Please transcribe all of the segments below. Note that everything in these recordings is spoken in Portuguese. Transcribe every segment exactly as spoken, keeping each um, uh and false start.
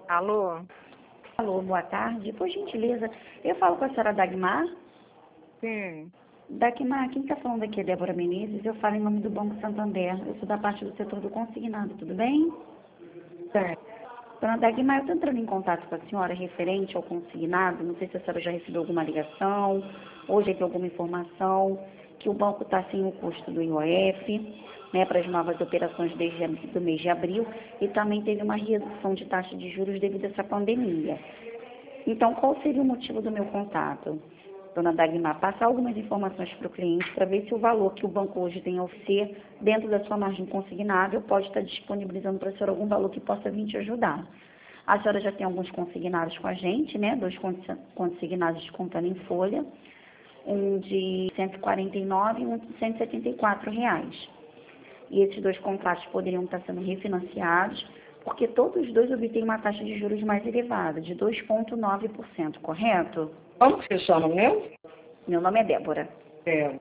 Alô? Alô, boa tarde. Por gentileza, eu falo com a senhora Dagmar. Sim. Dagmar, quem está falando aqui é Débora Menezes. Eu falo em nome do Banco Santander. Eu sou da parte do setor do consignado, tudo bem? Sim. Dona Dagmar, eu estou entrando em contato com a senhora referente ao consignado. Não sei se a senhora já recebeu alguma ligação ou já teve alguma informação que o banco está sem o custo do I O F, né, para as novas operações desde o mês de abril, e também teve uma redução de taxa de juros devido a essa pandemia. Então, qual seria o motivo do meu contato? Dona Dagmar, passar algumas informações para o cliente para ver se o valor que o banco hoje tem a oferecer dentro da sua margem consignável pode estar disponibilizando para a senhora algum valor que possa vir te ajudar. A senhora já tem alguns consignados com a gente, né? Dois consignados descontando em folha, um de cento e quarenta e nove e um de cento e setenta e quatro reais. E esses dois contratos poderiam estar sendo refinanciados, porque todos os dois obtêm uma taxa de juros mais elevada, de dois vírgula nove por cento, correto? Como que você chama mesmo? Meu nome é Débora. É.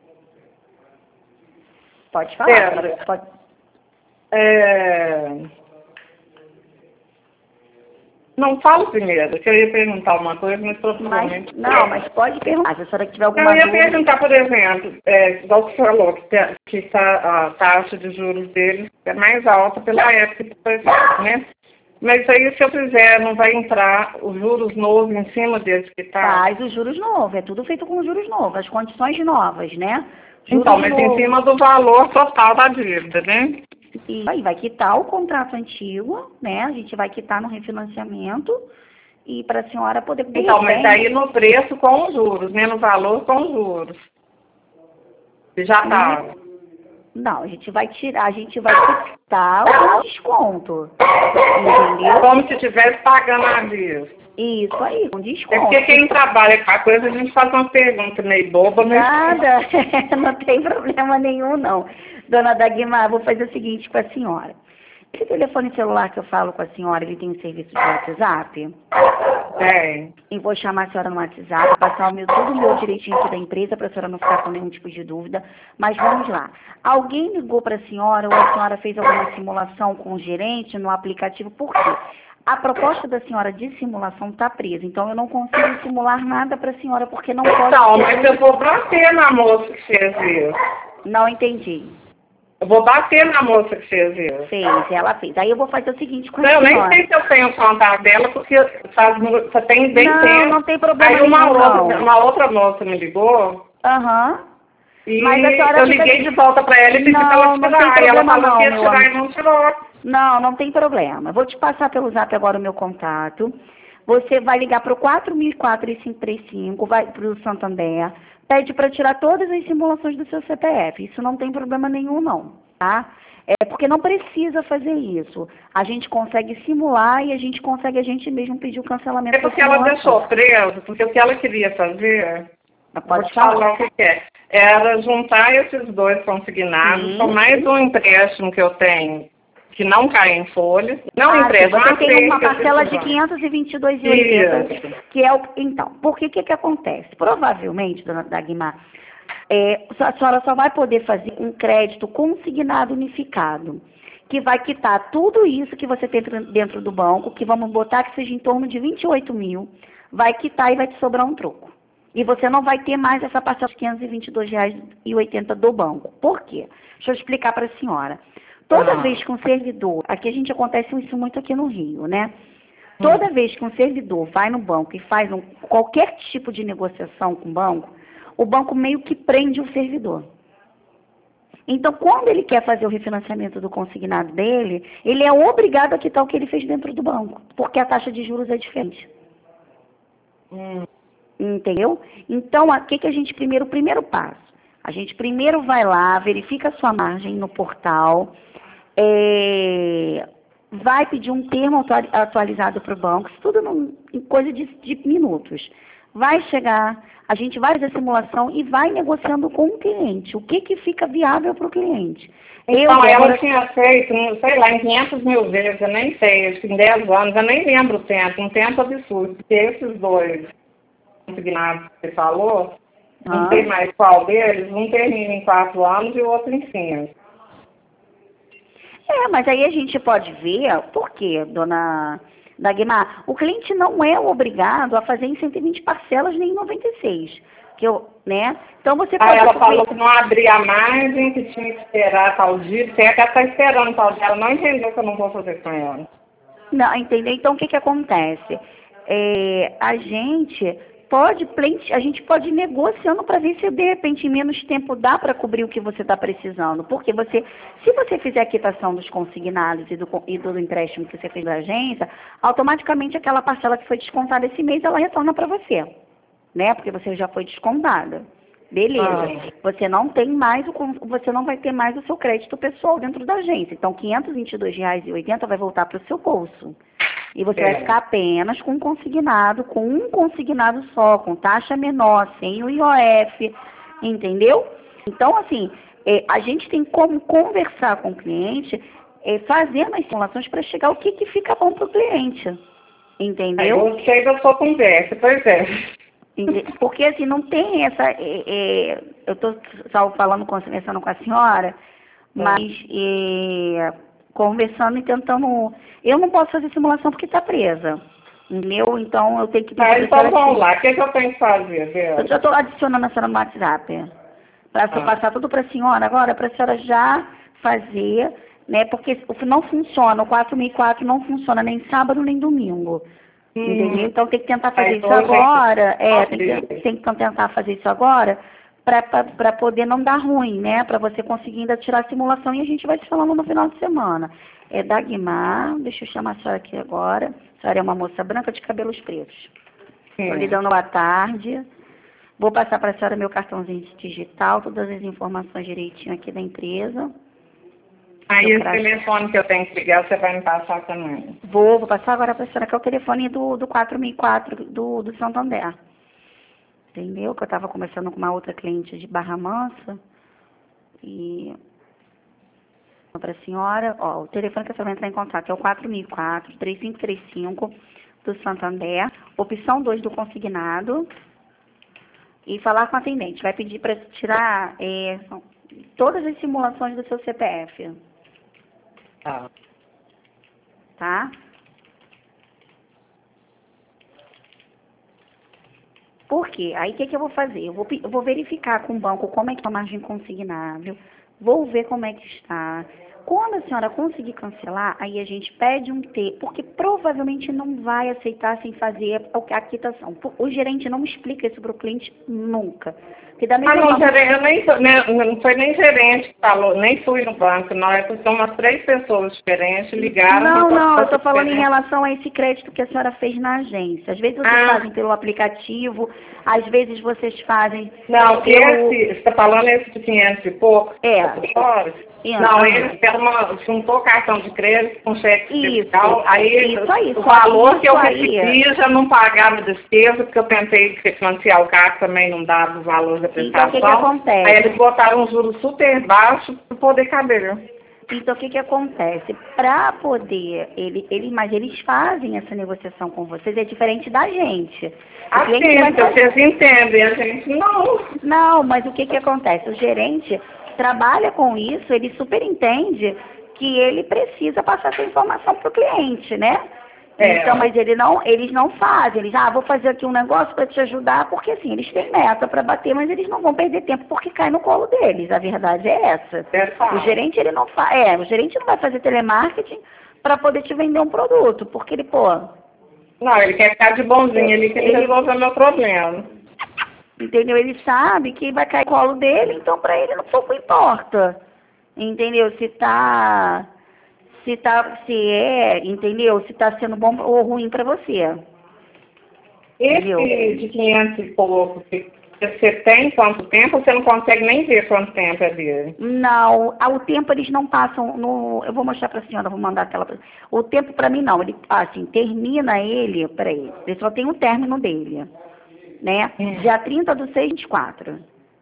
Pode falar. Débora. Pode... É... Não, fala primeiro, que eu ia perguntar uma coisa, mas provavelmente... Mas, não, mas pode perguntar, se a senhora tiver alguma Eu ia dúvida. perguntar, por exemplo, é, igual você falou, que, te- que tá, a taxa de juros deles é mais alta pela época, por exemplo, né? Mas aí, se eu fizer, não vai entrar os juros novos em cima desse que tá? Faz os juros novos, é tudo feito com juros novos, as condições novas, né? Juros Então, mas em novos. cima do valor total da dívida, né? E aí vai quitar o contrato antigo, né? A gente vai quitar no refinanciamento e para a senhora poder... de Então, mas repente, aí no preço com os juros, né? No valor com os juros. Que já tá. Não, a gente vai tirar, a gente vai quitar o desconto. Entendeu? Como se estivesse pagando a vista. Isso aí, com É desconto. porque quem trabalha com a coisa, a gente faz uma pergunta meio boba, mas... Nada, não tem problema nenhum, não. Dona Dagmar, vou fazer o seguinte com a senhora. Esse telefone celular que eu falo com a senhora, ele tem um serviço de WhatsApp? É. E vou chamar a senhora no WhatsApp, passar o meu, tudo o meu direitinho aqui da empresa, para a senhora não ficar com nenhum tipo de dúvida. Mas vamos lá. Alguém ligou para a senhora ou a senhora fez alguma simulação com o gerente no aplicativo? Por quê? A proposta da senhora de simulação está presa, então eu não consigo simular nada para a senhora, porque não pode... Então, ser- mas eu vou bater na moça que fez isso. Não entendi. Eu vou bater na moça que fez isso. Fez, ela fez. Aí eu vou fazer o seguinte com a Não, eu nem senhora. sei se eu tenho o contato dela, porque faz, mu- só tem bem Não, tempo. não tem problema Aí uma nenhum, outra, não. uma outra moça me ligou Aham. e Mas a senhora eu fica- liguei de volta pra ela e pedi Não, pra ela não tem tirar. E ela problema falou não, que ia meu tirar amor. e não tirou. Não, não tem problema. Vou te passar pelo zap agora o meu contato. Você vai ligar para o quatro mil e quatro e cinco três cinco, vai para o Santander, pede para tirar todas as simulações do seu C P F. Isso não tem problema nenhum, não, tá? É porque não precisa fazer isso. A gente consegue simular e a gente consegue a gente mesmo pedir o cancelamento É da porque ela simulação. deixou preso, porque o que ela queria fazer, Mas vou pode te falar falar. o que que é, era juntar esses dois consignados Sim. com mais um empréstimo que eu tenho, que não cai em folha. Não Ah, sim, empréstimo, você uma tem uma feita, parcela de decisão. quinhentos e vinte e dois reais e oitenta Isso. centavos, que é o... Então, por que que que acontece? Provavelmente, dona Dagmar, é, a senhora só vai poder fazer um crédito consignado unificado, que vai quitar tudo isso que você tem dentro do banco, que vamos botar que seja em torno de vinte e oito mil, vai quitar e vai te sobrar um troco. E você não vai ter mais essa parcela de quinhentos e vinte e dois reais e oitenta centavos do banco. Por quê? Deixa eu explicar para a senhora. Toda Ah. vez que um servidor, aqui a gente acontece isso muito aqui no Rio, né? Toda vez que um servidor vai no banco e faz um, qualquer tipo de negociação com o banco, o banco meio que prende o servidor. Então, quando ele quer fazer o refinanciamento do consignado dele, ele é obrigado a quitar o que ele fez dentro do banco, porque a taxa de juros é diferente. Hum. Entendeu? Então, o que, que a gente primeiro, o primeiro passo? A gente primeiro vai lá, verifica a sua margem no portal, é, vai pedir um termo atu- atualizado para o banco, isso tudo num, em coisa de, de minutos. Vai chegar, a gente vai fazer a simulação e vai negociando com o cliente. O que, que fica viável para o cliente? Eu, Então, ela Débora, tinha feito, não sei lá, em quinhentas mil vezes, eu nem sei, acho que em dez anos, eu nem lembro o tempo, um tempo absurdo, porque esses dois consignados que você falou, não Ah. sei mais qual deles, um termina em quatro anos e o outro em cinco. É, mas aí a gente pode ver, por quê, dona, Dagmar, o cliente não é obrigado a fazer em cento e vinte parcelas nem em noventa e seis. Que eu, né? Então você pode... Aí ela falou que não abria a margem, que tinha que esperar tal dia. Tem que estar esperando tal dia. Ela não entendeu que eu não vou fazer com ela. Não, entendeu? Então o que que acontece? É, a gente pode, a gente pode ir negociando para ver se de repente em menos tempo dá para cobrir o que você está precisando. Porque você, se você fizer a quitação dos consignados e do, e do empréstimo que você fez da agência, automaticamente aquela parcela que foi descontada esse mês, ela retorna para você, né? Porque você já foi descontada. Beleza. Ah. Você não tem mais o, você não vai ter mais o seu crédito pessoal dentro da agência. Então, quinhentos e vinte e dois reais e oitenta centavos vai voltar para o seu bolso. E você é. vai ficar apenas com um consignado, com um consignado só, com taxa menor, sem o I O F, entendeu? Então, assim, é, a gente tem como conversar com o cliente, é, fazendo as simulações para chegar ao que, que fica bom para o cliente, entendeu? Eu gostei da sua conversa, pois é. Porque, assim, não tem essa... É, é, eu estou só falando, conversando com a senhora, mas... É, conversando e tentando... Eu não posso fazer simulação porque está presa. Entendeu? Então, eu tenho que... Ah, então vamos lá. O que, é que eu tenho que fazer, Vera? Eu já estou adicionando a senhora no WhatsApp. Para ah. passar tudo para a senhora agora, para a senhora já fazer, né? Porque não funciona, o quatro mil e quatro não funciona nem sábado nem domingo. Hum. Entendeu? Então, tem que tentar fazer Aí, isso agora. É, tem que, tem que tentar fazer isso agora para poder não dar ruim, né? Para você conseguir ainda tirar a simulação e a gente vai te falando no final de semana. É Dagmar, deixa eu chamar a senhora aqui agora. A senhora é uma moça branca de cabelos pretos. Estou lhe dando boa tarde. Vou passar para a senhora meu cartãozinho digital, todas as informações direitinho aqui da empresa. Aí esse telefone que eu tenho que ligar, você vai me passar também? Vou, vou passar agora para a senhora, que é o telefone do, do quatro mil e quatro do, do Santander. Entendeu? Que eu estava conversando com uma outra cliente de Barra Mansa. E para a senhora, ó, o telefone que a senhora vai entrar em contato é o quatro mil e quatro, três cinco três cinco do Santander, opção dois do consignado. E falar com a atendente. Vai pedir para tirar é, todas as simulações do seu C P F. Tá. Tá? Por quê? Aí o que, que eu vou fazer? Eu vou, eu vou verificar com o banco como é que está a margem consignável, vou ver como é que está. Quando a senhora conseguir cancelar, aí a gente pede um T, porque provavelmente não vai aceitar sem fazer a quitação. O gerente não explica isso para o cliente nunca. Que da mesma ah, não, forma... gerente, eu nem, nem, não foi nem gerente que falou, nem fui no banco, não, é porque são umas três pessoas diferentes, ligaram... Não, não, eu estou falando em relação a esse crédito que a senhora fez na agência. Às vezes vocês ah. fazem pelo aplicativo, às vezes vocês fazem... Não, pelo... esse, você está falando esse de quinhentos e pouco? É. Não, não, eles deram uma, juntou cartão de crédito com cheque fiscal, aí isso aí, o valor que eu recebi já não pagava despesa, porque eu tentei financiar o carro, também não dava o valor da prestação. Então, o que que acontece? Aí eles botaram um juro super baixo para poder caber. Então, o que que acontece? Para poder, ele, ele, mas eles fazem essa negociação com vocês, é diferente da gente. A gente, vocês entendem, a gente não. Não, mas o que que acontece? O gerente trabalha com isso, ele super entende que ele precisa passar essa informação para o cliente, né? É. Então, mas ele não, eles não fazem, eles, ah, vou fazer aqui um negócio para te ajudar, porque assim, eles têm meta para bater, mas eles não vão perder tempo porque cai no colo deles, a verdade é essa. É, o gerente, ele não faz, é, o gerente não vai fazer telemarketing para poder te vender um produto, porque ele, pô... Não, ele quer ficar de bonzinho, ele quer ele... resolver o meu problema. Entendeu? Ele sabe que vai cair no colo dele, então para ele não pouco importa. Entendeu? Se tá... Se, tá, se é, entendeu? Se está sendo bom ou ruim para você. Esse entendeu? De quinhentos e pouco, você tem quanto tempo? Você não consegue nem ver quanto tempo é dele? Não, o tempo eles não passam no... Eu vou mostrar para a senhora, vou mandar aquela... O tempo para mim não, ele, assim, termina ele, peraí, ele só tem um término dele, né? Hum. Dia trinta do seis, vinte e quatro.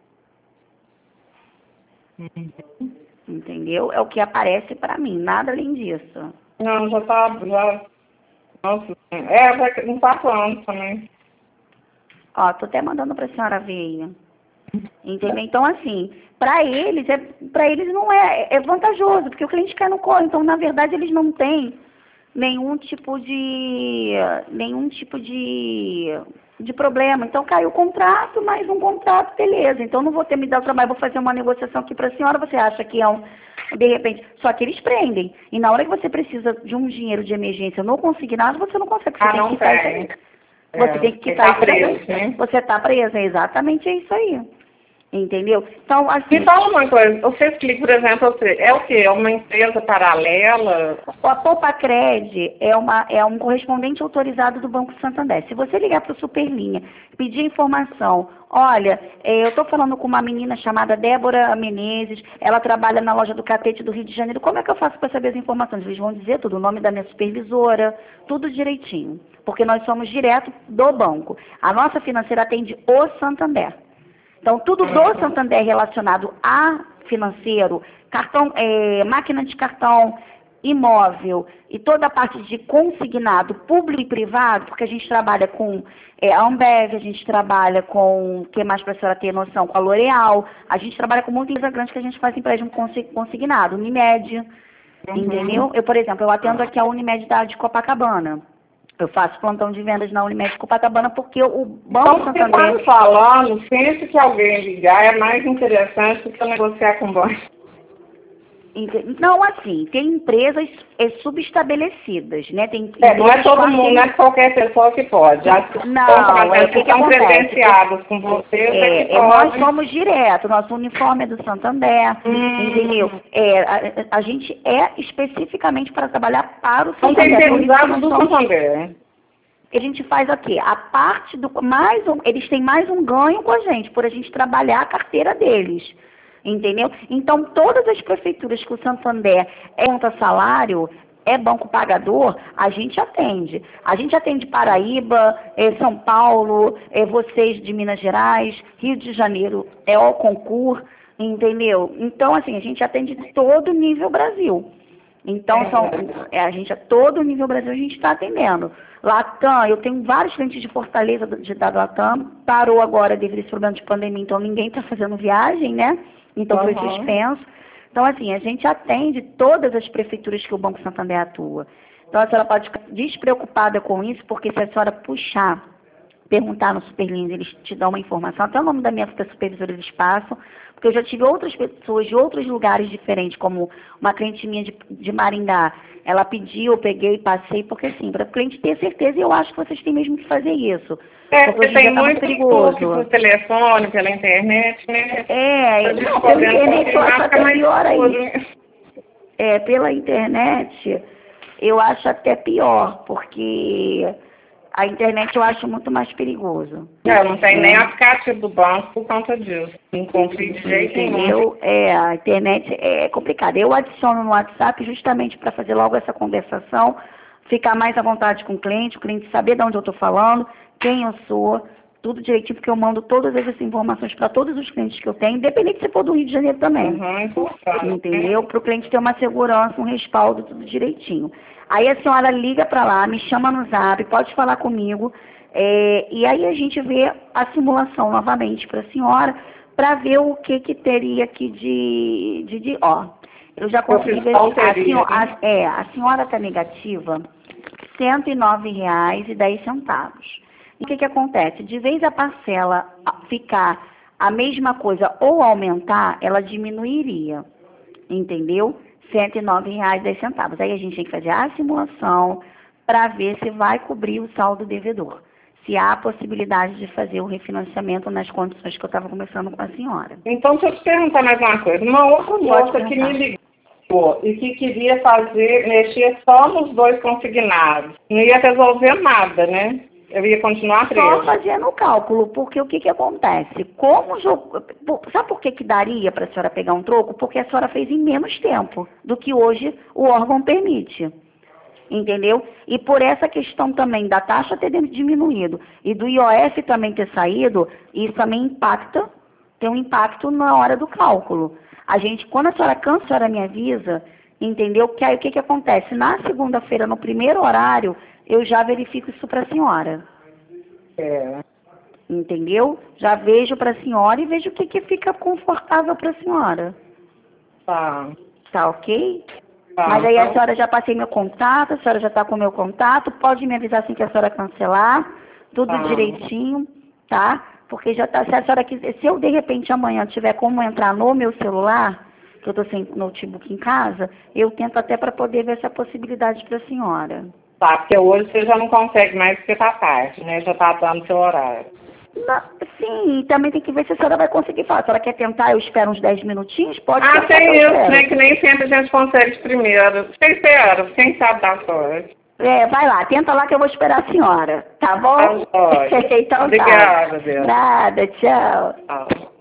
Hum. Entendeu? É o que aparece para mim, nada além disso. Não, já tá, já... Nossa, é, vai em quatro anos também. Ó, tô até mandando pra senhora ver aí. Entendeu? Então, assim, para eles, é, para eles não é, é vantajoso, porque o cliente cai no colo, então, na verdade, eles não têm nenhum tipo de nenhum tipo de, de problema. Então caiu o contrato, mais um contrato, beleza. Então não vou ter me dar o trabalho, vou fazer uma negociação aqui para a senhora, você acha que é um, de repente, só que eles prendem. E na hora que você precisa de um dinheiro de emergência no consignado, você não consegue, você Ah, tem não que quitar tem. isso aí. Você É, tem que você quitar tá isso aí. preso, né? Você está presa, é exatamente isso aí. Entendeu? Então, assim... Me fala uma coisa, você explica, por exemplo, você, é o quê? É uma empresa paralela? A Poupa-Cred é, uma, é um correspondente autorizado do Banco Santander. Se você ligar para o Superlinha, pedir informação, olha, é, eu estou falando com uma menina chamada Débora Menezes, ela trabalha na loja do Catete do Rio de Janeiro, como é que eu faço para saber as informações? Eles vão dizer tudo, o nome da minha supervisora, tudo direitinho, porque nós somos direto do banco. A nossa financeira atende o Santander. Então, tudo do Santander relacionado a financeiro, cartão, é, máquina de cartão, imóvel e toda a parte de consignado público e privado, porque a gente trabalha com é, a Ambev, a gente trabalha com, o que mais para a senhora ter noção, com a L'Oréal, a gente trabalha com muita empresa grande que a gente faz empréstimo consignado, Unimed, uhum. Entendeu? Eu, por exemplo, eu atendo aqui a Unimed da de Copacabana. Eu faço plantão de vendas na Unimed Copacabana porque o Banco Então, Santander... você está falando, sempre que alguém ligar, é mais interessante do que negociar com o banco. Não, assim, tem empresas é, subestabelecidas, né? Tem é, não é todo mundo, não é qualquer pessoa que pode. As não, é o que, que estão acontece? credenciados com você, é, é que é, pode. Nós somos direto, nosso uniforme é do Santander, hum. entendeu? É, a, a gente é especificamente para trabalhar para o Santander. Não tem terceirizado do somos, Santander. A gente faz aqui, a parte do... mais um, eles têm mais um ganho com a gente, por a gente trabalhar a carteira deles. Entendeu? Então, todas as prefeituras que o Santander é conta salário, é banco pagador, a gente atende. A gente atende Paraíba, é São Paulo, é vocês de Minas Gerais, Rio de Janeiro, é o concurso, entendeu? Então, assim, a gente atende todo nível Brasil. Então, são, é, a gente, a todo nível Brasil, a gente está atendendo. Latam, eu tenho vários clientes de Fortaleza de, da Latam, parou agora devido a esse problema de pandemia, então ninguém está fazendo viagem, né? Então, uhum. Foi suspenso. Então, assim, a gente atende todas as prefeituras que o Banco Santander atua. Então, a senhora pode ficar despreocupada com isso, porque se a senhora puxar, perguntar no Superlinha, eles te dão uma informação, até o nome da minha supervisora eles passam, porque eu já tive outras pessoas de outros lugares diferentes, como uma cliente minha de, de Maringá, ela pediu, eu peguei, passei, porque assim, para o cliente ter certeza, eu acho que vocês têm mesmo que fazer isso. É, porque tem tá muito perigoso. por telefone, pela internet, né? É, não, pela internet eu acho até pior aí. aí. É, pela internet eu acho até pior, porque a internet eu acho muito mais perigoso. Não, não tem é. nem aplicativo do banco por conta disso. Não confio de jeito nenhum. É, a internet é complicada. Eu adiciono no WhatsApp justamente para fazer logo essa conversação, ficar mais à vontade com o cliente, o cliente saber de onde eu estou falando, quem eu sou, tudo direitinho, porque eu mando todas essas informações para todos os clientes que eu tenho, independente se for do Rio de Janeiro também. Uhum, entendeu? Para o cliente ter uma segurança, um respaldo, tudo direitinho. Aí a senhora liga para lá, me chama no Zap, pode falar comigo, é, e aí a gente vê a simulação novamente para a senhora, para ver o que que teria aqui de, de, de ó, eu já consegui ver, a senhora, a, é, a senhora está negativa, cento e nove reais e dez centavos. E o que que acontece? De vez a parcela ficar a mesma coisa ou aumentar, ela diminuiria, entendeu? cento e nove reais e dez centavos. Aí a gente tem que fazer a simulação para ver se vai cobrir o saldo devedor. Se há a possibilidade de fazer o refinanciamento nas condições que eu estava conversando com a senhora. Então, deixa eu te perguntar mais uma coisa. Uma outra moça que me ligou e que queria fazer, mexer só nos dois consignados. Não ia resolver nada, né? Eu ia continuar presa. Só fazendo o cálculo, porque o que que acontece? Como o jogo... Sabe por que que daria para a senhora pegar um troco? Porque a senhora fez em menos tempo do que hoje o órgão permite. Entendeu? E por essa questão também da taxa ter diminuído e do I O F também ter saído, isso também impacta, tem um impacto na hora do cálculo. A gente, quando a senhora cansa, a senhora me avisa, entendeu? Que aí o que que acontece? Na segunda-feira, no primeiro horário, eu já verifico isso para a senhora. É. Entendeu? Já vejo para a senhora e vejo o que que fica confortável para a senhora. Tá. Tá ok? Tá, Mas aí a então- senhora já passei meu contato, a senhora já está com o meu contato, pode me avisar assim que a senhora cancelar, tudo Tá. direitinho, tá? Porque já tá, se a senhora quiser, se eu de repente amanhã tiver como entrar no meu celular, que eu estou sem notebook em casa, eu tento até para poder ver essa possibilidade para a senhora. Tá, porque hoje você já não consegue mais porque tá tarde, né? Já tá dando seu horário. Não, sim, e também tem que ver se a senhora vai conseguir falar. A senhora quer tentar, eu espero uns dez minutinhos? Pode Ah, tentar, tem eu isso, espero. né? Que nem sempre a gente consegue de primeiro. Você espera, quem sabe dá sorte. É, vai lá, tenta lá que eu vou esperar a senhora, tá bom? Tá jóia. Então Obrigada, tá. Deus. Nada, tchau. Tchau.